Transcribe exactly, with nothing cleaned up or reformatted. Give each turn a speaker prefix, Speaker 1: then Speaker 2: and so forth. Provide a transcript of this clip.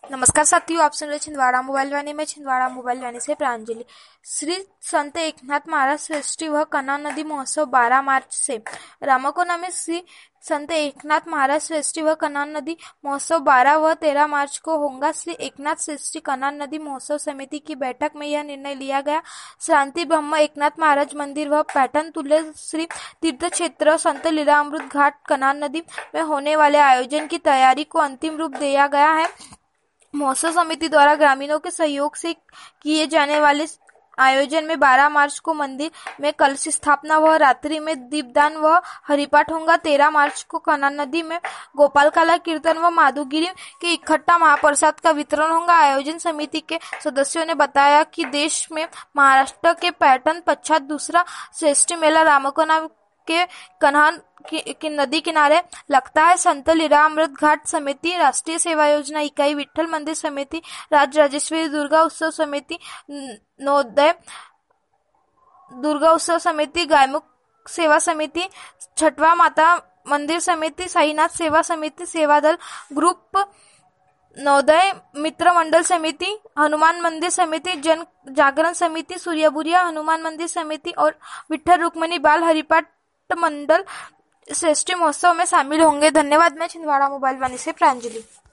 Speaker 1: नमस्कार साथियों, आप सुन रहे छिंदवाड़ा मोबाइल वाणी में छिंदवाड़ा मोबाइल वाणी से प्रांजलि। श्री संत एकनाथ महाराज सृष्टि व कन्हा नदी महोत्सव बारह मार्च से। रामकोना में श्री संत एकनाथ महाराज सृष्टि व कन्हा नदी महोत्सव बारह व तेरह मार्च को होगा। श्री एकनाथ सृष्टि कन्हा नदी महोत्सव समिति की बैठक में यह निर्णय लिया गया। शांति ब्रह्म एकनाथ महाराज मंदिर व पैठन तुल्य श्री तीर्थ क्षेत्र संत लीलामृत घाट कन्हा नदी में होने वाले आयोजन की तैयारी को अंतिम रूप दिया गया है। महोत्सव समिति द्वारा ग्रामीणों के सहयोग से किए जाने वाले आयोजन में बारह मार्च को मंदिर में कलश स्थापना व रात्रि में दीपदान व हरिपाठ होगा। तेरह मार्च को कन्हा नदी में गोपाल काला कीर्तन व माधुगिरी के इकट्ठा महाप्रसाद का वितरण होगा। आयोजन समिति के सदस्यों ने बताया कि देश में महाराष्ट्र के पैठन पश्चात दूसरा श्रेष्ठ मेला रामकोना के कन्हा कि, कि नदी किनारे लगता है। संत लीलामृत घाट समिति, राष्ट्रीय सेवा योजना इकाई, विठ्ठल मंदिर समिति, राज राजेश्वरी दुर्गा उत्सव समिति, नवोदय दुर्गा उत्सव समिति, गायमुख सेवा समिति, छठवा माता मंदिर समिति, साईनाथ सेवा समिति, सेवा दल ग्रुप, नवोदय मित्र मंडल समिति, हनुमान मंदिर समिति, जन जागरण समिति, सूर्यबुरिया हनुमान मंदिर समिति और विठ्ठल रुक्मिणी बाल हरिपाठ मंडल श्रेष्ठी महोत्सव में शामिल होंगे। धन्यवाद। मैं छिंदवाड़ा मोबाइल वाणी से प्रांजलि।